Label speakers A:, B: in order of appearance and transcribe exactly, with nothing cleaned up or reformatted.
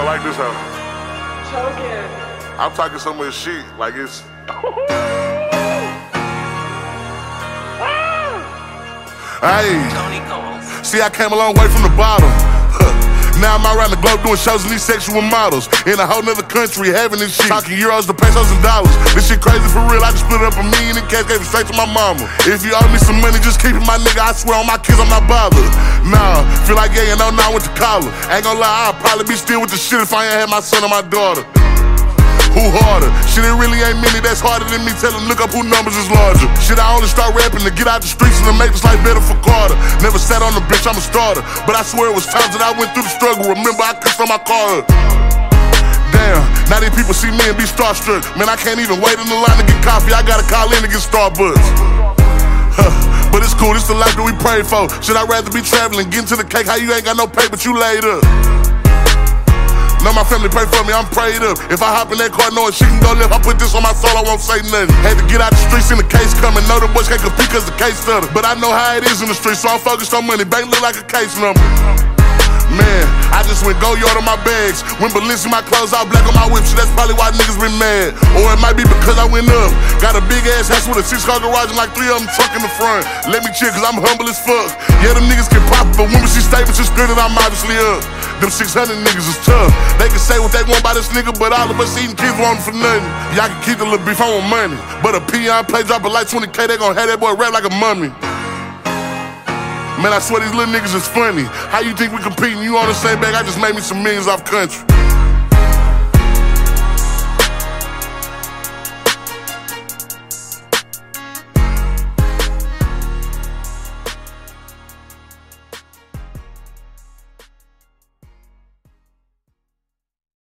A: I like this hoe.
B: Choking.
A: I'm talking so much shit, like it's. Hey, see, I came a long way from the bottom. Now I'm around the globe doing shows in these sexual models. In a whole nother country, having this shit. Talking euros to pesos and dollars. This shit crazy for real. I just split up a million in cash, gave it straight to my mama. If you owe me some money, just keep it, my nigga. I swear on my kids, I'm not bothered. Nah, feel like yeah, you know, now I went to college. Ain't gonna lie, I'll probably be still with the shit if I ain't had my son or my daughter. Who harder? Shit, it really ain't many that's harder than me. Tell them look up who numbers is larger. Shit, I only start rapping to get out the streets and to make this life better for Carter. Never sat on the bitch, I'm a starter. But I swear it was times that I went through the struggle. Remember, I kissed on my car. Damn, now these people see me and be starstruck. Man, I can't even wait in the line to get coffee. I gotta call in to get Starbucks. Huh. But it's cool, this the life that we pray for. Should I rather be traveling, getting to the cake? How you ain't got no pay, but you laid up? Know my family pray for me, I'm prayed up. If I hop in that car knowing she can go left, I put this on my soul, I won't say nothing. Had to get out the streets in the case coming. Know the boys can't compete cause the case stutter. But I know how it is in the streets, so I'm focused on money. Bank look like a case number. Man, I just went go yard on my bags. When Balenciaga my clothes all black on my whip, so that's probably why niggas been mad. Or it might be because I went up. Got a big ass house with a six car garage and like three of them truck in the front. Let me chill cause I'm humble as fuck. Yeah, them niggas can pop it, but when she stay with you scared that I'm obviously up. Them six hundred niggas is tough. They can say what they want about this nigga, but all of us eating kids want for nothing. Y'all can keep the little beef, I want money. But a peon play drop it like twenty K, they gon' have that boy rap like a mummy. Man, I swear these little niggas is funny. How you think we competing? You on the same bag, I just made me some millions off country.